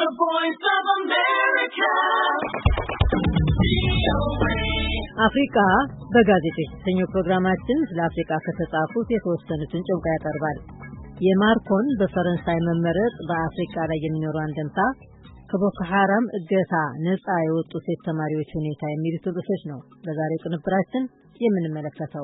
voice of America. አፍሪካ በጋዜጦች የተሰኘው ፕሮግራማችን ስለ አፍሪካ ከተጻፉት የተወሰኑትን ጨምቆ ያቀርባል። የማርኮን በፈረንሳይ መመረጥ በአፍሪካ ላይ የሚኖረው አንድምታ፣ ከቦኮ ሐራም እገታ ነፃ የወጡ ሴት ተማሪዎች ሁኔታ የሚሉት ርዕሶች ነው በዛሬው ቅንብራችን የምንመለከተው።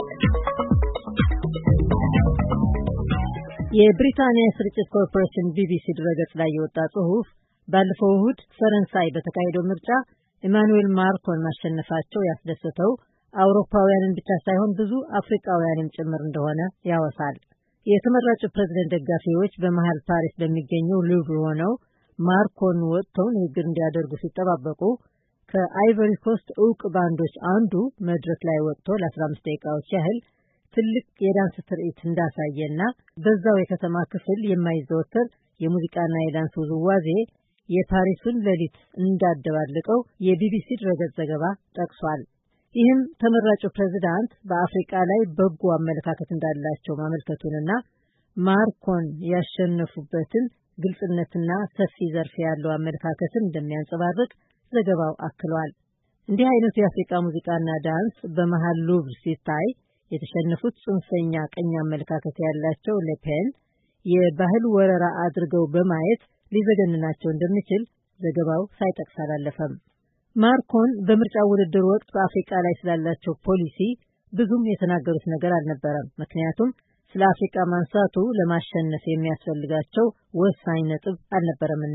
የብሪታንያ ስርጭት ኮርፖሬሽን ቢቢሲ ድረገጽ ላይ የወጣ ጽሑፍ ባለፈው እሁድ ፈረንሳይ በተካሄደው ምርጫ ኢማኑኤል ማክሮን ማሸነፋቸው ያስደሰተው አውሮፓውያንን ብቻ ሳይሆን ብዙ አፍሪካውያንም ጭምር እንደሆነ ያወሳል። የተመራጩ ፕሬዝዳንት ደጋፊዎች በመሃል ፓሪስ በሚገኘው ሉቭር ሆነው ማክሮን ወጥተው ንግግር እንዲያደርጉ ሲጠባበቁ ከአይቨሪ ኮስት ዕውቅ ባንዶች አንዱ መድረክ ላይ ወጥቶ ለ15 ደቂቃዎች ያህል ትልቅ የዳንስ ትርኢት እንዳሳየና በዛው የከተማ ክፍል የማይዘወተር የሙዚቃና የዳንስ ውዝዋዜ የፓሪሱን ሌሊት እንዳደባለቀው የቢቢሲ ድረገጽ ዘገባ ጠቅሷል። ይህም ተመራጩ ፕሬዝዳንት በአፍሪካ ላይ በጎ አመለካከት እንዳላቸው ማመልከቱንና ማክሮን ያሸነፉበትን ግልጽነትና ሰፊ ዘርፍ ያለው አመለካከትን እንደሚያንጸባርቅ ዘገባው አክሏል። እንዲህ አይነቱ የአፍሪካ ሙዚቃና ዳንስ በመሃል ሉቭር ሲታይ የተሸነፉት ጽንፈኛ ቀኝ አመለካከት ያላቸው ለፔን የባህል ወረራ አድርገው በማየት ሊዘገንናቸው እንደሚችል ዘገባው ሳይጠቅስ አላለፈም። ማክሮን በምርጫ ውድድር ወቅት በአፍሪካ ላይ ስላላቸው ፖሊሲ ብዙም የተናገሩት ነገር አልነበረም። ምክንያቱም ስለ አፍሪካ ማንሳቱ ለማሸነፍ የሚያስፈልጋቸው ወሳኝ ነጥብ አልነበረምና።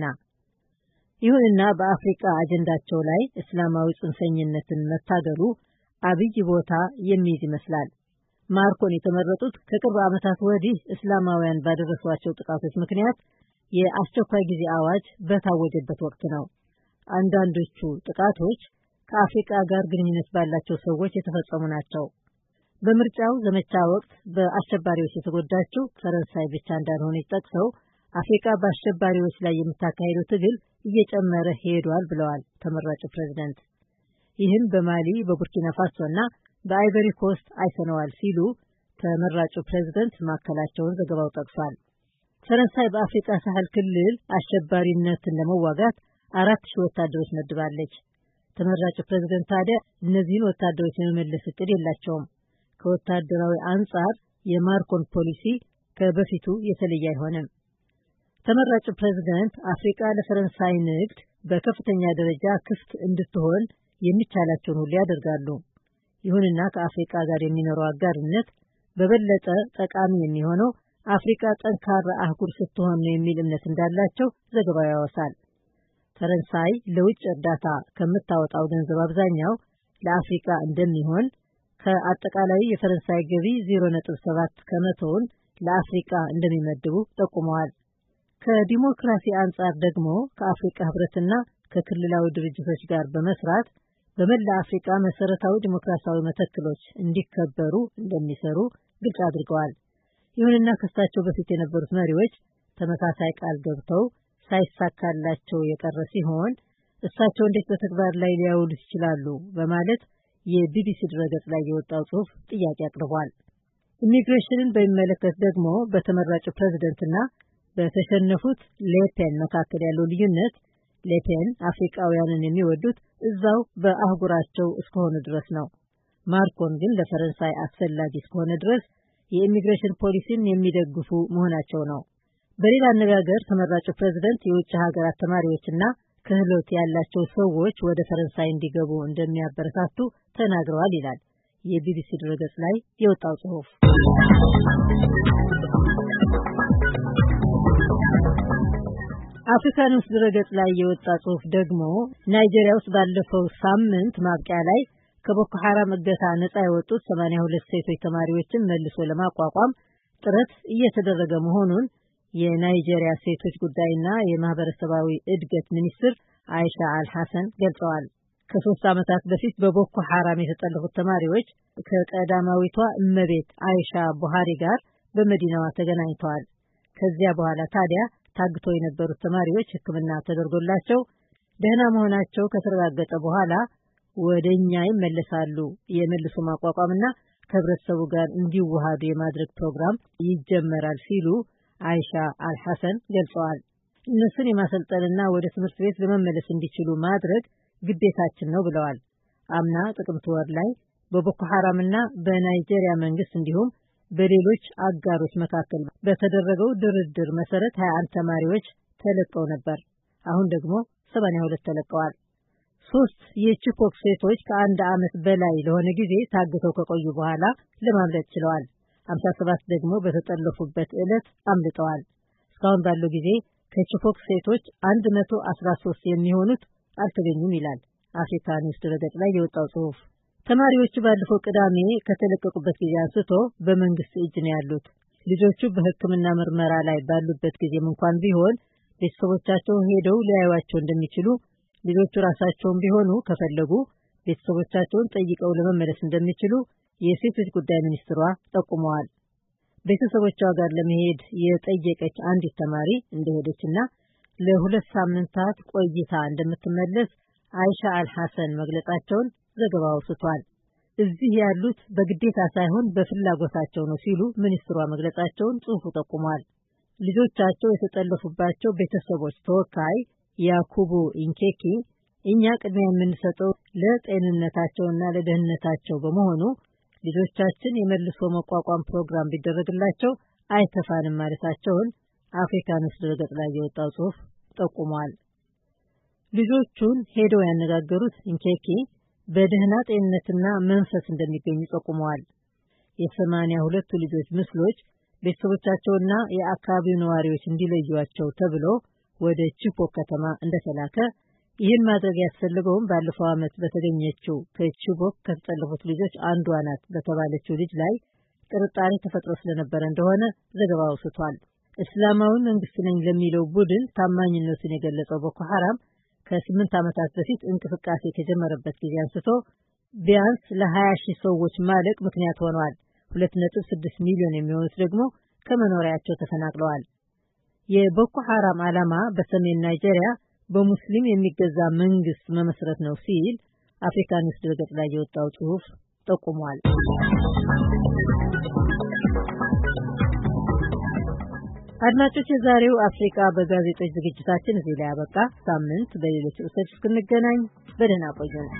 ይሁንና በአፍሪካ አጀንዳቸው ላይ እስላማዊ ጽንፈኝነትን መታገሉ አብይ ቦታ የሚይዝ ይመስላል። ማክሮን የተመረጡት ከቅርብ ዓመታት ወዲህ እስላማውያን ባደረሷቸው ጥቃቶች ምክንያት የአስቸኳይ ጊዜ አዋጅ በታወጀበት ወቅት ነው። አንዳንዶቹ ጥቃቶች ከአፍሪካ ጋር ግንኙነት ባላቸው ሰዎች የተፈጸሙ ናቸው። በምርጫው ዘመቻ ወቅት በአሸባሪዎች የተጎዳችው ፈረንሳይ ብቻ እንዳልሆነ ጠቅሰው አፍሪካ በአሸባሪዎች ላይ የምታካሄደው ትግል እየጨመረ ሄዷል ብለዋል ተመራጩ ፕሬዝዳንት። ይህም በማሊ በቡርኪና ፋሶና በአይቨሪ ኮስት አይተነዋል ሲሉ ተመራጩ ፕሬዝዳንት ማከላቸውን ዘገባው ጠቅሷል። ፈረንሳይ በአፍሪካ ሳህል ክልል አሸባሪነትን ለመዋጋት 4000 ወታደሮች መድባለች። ተመራጩ ፕሬዝዳንት ታዲያ እነዚህን ወታደሮች የመመለስ እቅድ የላቸውም። ከወታደራዊ አንጻር የማክሮን ፖሊሲ ከበፊቱ የተለየ አይሆንም። ተመራጩ ፕሬዝዳንት አፍሪካ ለፈረንሳይ ንግድ በከፍተኛ ደረጃ ክፍት እንድትሆን የሚቻላቸውን ሁሉ ያደርጋሉ። ይሁንና ከአፍሪካ ጋር የሚኖረው አጋርነት በበለጠ ጠቃሚ የሚሆነው አፍሪካ ጠንካራ አህጉር ስትሆን ነው የሚል እምነት እንዳላቸው ዘገባው ያወሳል። ፈረንሳይ ለውጭ እርዳታ ከምታወጣው ገንዘብ አብዛኛው ለአፍሪካ እንደሚሆን፣ ከአጠቃላይ የፈረንሳይ ገቢ 0.7 ከመቶውን ለአፍሪካ እንደሚመድቡ ጠቁመዋል። ከዲሞክራሲ አንጻር ደግሞ ከአፍሪካ ህብረትና ከክልላዊ ድርጅቶች ጋር በመስራት በመላ አፍሪካ መሰረታዊ ዲሞክራሲያዊ መተክሎች እንዲከበሩ እንደሚሰሩ ግልጽ አድርገዋል። ይሁንና ከሳቸው በፊት የነበሩት መሪዎች ተመሳሳይ ቃል ገብተው ሳይሳካላቸው የቀረ ሲሆን እሳቸው እንዴት በተግባር ላይ ሊያውሉት ይችላሉ በማለት የቢቢሲ ድረገጽ ላይ የወጣው ጽሑፍ ጥያቄ አቅርቧል። ኢሚግሬሽንን በሚመለከት ደግሞ በተመራጩ ፕሬዝዳንትና በተሸነፉት ሌፔን መካከል ያለው ልዩነት ሌፔን አፍሪካውያንን የሚወዱት እዛው በአህጉራቸው እስከሆኑ ድረስ ነው። ማክሮን ግን ለፈረንሳይ አስፈላጊ እስከሆነ ድረስ የኢሚግሬሽን ፖሊሲን የሚደግፉ መሆናቸው ነው። በሌላ አነጋገር ተመራጩ ፕሬዝዳንት የውጭ ሀገራት ተማሪዎችና ክህሎት ያላቸው ሰዎች ወደ ፈረንሳይ እንዲገቡ እንደሚያበረታቱ ተናግረዋል ይላል የቢቢሲ ድረገጽ ላይ የወጣው ጽሑፍ። አፍሪካ ኒውስ ድረገጽ ላይ የወጣ ጽሑፍ ደግሞ ናይጄሪያ ውስጥ ባለፈው ሳምንት ማብቂያ ላይ ከቦኮ ሐራም እገታ ነፃ የወጡት 82 ሴቶች ተማሪዎችን መልሶ ለማቋቋም ጥረት እየተደረገ መሆኑን የናይጄሪያ ሴቶች ጉዳይና የማህበረሰባዊ እድገት ሚኒስትር አይሻ አልሐሰን ገልጸዋል። ከ3 ዓመታት በፊት በቦኮ ሐራም የተጠለፉት ተማሪዎች ከቀዳማዊቷ እመቤት አይሻ ቡሃሪ ጋር በመዲናዋ ተገናኝተዋል። ከዚያ በኋላ ታዲያ ታግተው የነበሩት ተማሪዎች ሕክምና ተደርጎላቸው ደህና መሆናቸው ከተረጋገጠ በኋላ ወደኛ ይመለሳሉ። የመልሶ ማቋቋምና ከህብረተሰቡ ጋር እንዲዋሃዱ የማድረግ ፕሮግራም ይጀመራል ሲሉ አይሻ አልሐሰን ገልጸዋል። እነሱን የማሰልጠንና ወደ ትምህርት ቤት ለመመለስ እንዲችሉ ማድረግ ግዴታችን ነው ብለዋል። አምና ጥቅምት ወር ላይ በቦኮ ሐራምና በናይጄሪያ መንግስት እንዲሁም በሌሎች አጋሮች መካከል በተደረገው ድርድር መሰረት 21 ተማሪዎች ተለቀው ነበር። አሁን ደግሞ 82 ተለቀዋል። 3 የቺፖክ ሴቶች ከአንድ ዓመት በላይ ለሆነ ጊዜ ታግተው ከቆዩ በኋላ ለማምለጥ ችለዋል። 57 ደግሞ በተጠለፉበት ዕለት አምልጠዋል። እስካሁን ባለው ጊዜ ከቺፖክ ሴቶች 113 የሚሆኑት አልተገኙም ይላል አፍሪካ ኒውስ ድረገጽ ላይ የወጣው ጽሑፍ። ተማሪዎቹ ባለፈው ቅዳሜ ከተለቀቁበት ጊዜ አንስቶ በመንግስት እጅ ነው ያሉት። ልጆቹ በሕክምና ምርመራ ላይ ባሉበት ጊዜም እንኳን ቢሆን ቤተሰቦቻቸው ሄደው ሊያዩዋቸው እንደሚችሉ፣ ልጆቹ ራሳቸውን ቢሆኑ ከፈለጉ ቤተሰቦቻቸውን ጠይቀው ለመመለስ እንደሚችሉ የሴቶች ጉዳይ ሚኒስትሯ ጠቁመዋል። ቤተሰቦቿ ጋር ለመሄድ የጠየቀች አንዲት ተማሪ እንደሄደችና ለ2 ሳምንታት ቆይታ እንደምትመለስ አይሻ አልሐሰን መግለጻቸውን ዘገባው አውስቷል። እዚህ ያሉት በግዴታ ሳይሆን በፍላጎታቸው ነው ሲሉ ሚኒስትሯ መግለጻቸውን ጽሑፉ ጠቁሟል። ልጆቻቸው የተጠለፉባቸው ቤተሰቦች ተወካይ ያኩቡ ኢንኬኪ እኛ ቅድሚያ የምንሰጠው ለጤንነታቸውና ለደህንነታቸው በመሆኑ ልጆቻችን የመልሶ መቋቋም ፕሮግራም ቢደረግላቸው አይከፋንም ማለታቸውን አፍሪካ ኒውስ ድረገጽ ላይ የወጣው ጽሑፍ ጠቁሟል። ልጆቹን ሄደው ያነጋገሩት ኢንኬኪ በደህና ጤንነትና መንፈስ እንደሚገኙ ጠቁመዋል። የ82ቱ ልጆች ምስሎች ቤተሰቦቻቸውና የአካባቢው ነዋሪዎች እንዲለዩዋቸው ተብሎ ወደ ቺፖክ ከተማ እንደተላከ፣ ይህን ማድረግ ያስፈልገውም ባለፈው ዓመት በተገኘችው ከቺቦክ ከተጠለፉት ልጆች አንዷ ናት በተባለችው ልጅ ላይ ጥርጣሬ ተፈጥሮ ስለነበረ እንደሆነ ዘገባው አውስቷል። እስላማዊ መንግስት ነኝ ለሚለው ቡድን ታማኝነቱን የገለጸው ቦኮ ሐራም ከ8 ዓመታት በፊት እንቅስቃሴ ከጀመረበት ጊዜ አንስቶ ቢያንስ ለ20,000 ሰዎች ማለቅ ምክንያት ሆኗል። 2.6 ሚሊዮን የሚሆኑት ደግሞ ከመኖሪያቸው ተፈናቅለዋል። የቦኮ ሐራም ዓላማ በሰሜን ናይጄሪያ በሙስሊም የሚገዛ መንግስት መመስረት ነው ሲል አፍሪካ ኒውስ ድረገጽ ላይ የወጣው ጽሑፍ ጠቁሟል። አድማጮች፣ የዛሬው አፍሪካ በጋዜጦች ዝግጅታችን እዚህ ላይ ያበቃ። ሳምንት በሌሎች ርዕሶች እስክንገናኝ በደህና ቆዩን።